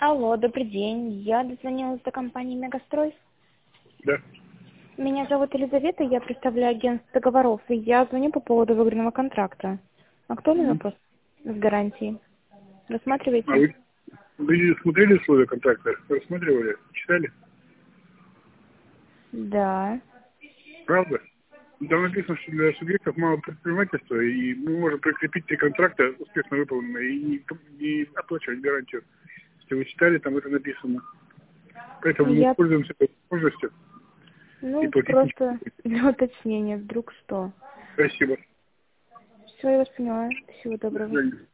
Алло, добрый день. Я дозвонилась до компании «Мегастрой». Да. Меня зовут Елизавета, я представляю агентство договоров, и я звоню по поводу выигранного контракта. Актуальный вопрос с гарантией. А Рассматриваете? вы смотрели условия контракта? Рассматривали? Читали? Да. Правда? Там написано, что для субъектов малого предпринимательства и мы можем прикрепить 3 контракта успешно выполненные и не оплачивать гарантию. Если вы читали, там это написано. Поэтому мы Я, пользуемся этой возможностью и платить ничего просто не будем. для уточнения, вдруг что. Спасибо. Все, я вас поняла. Всего До доброго. свидания.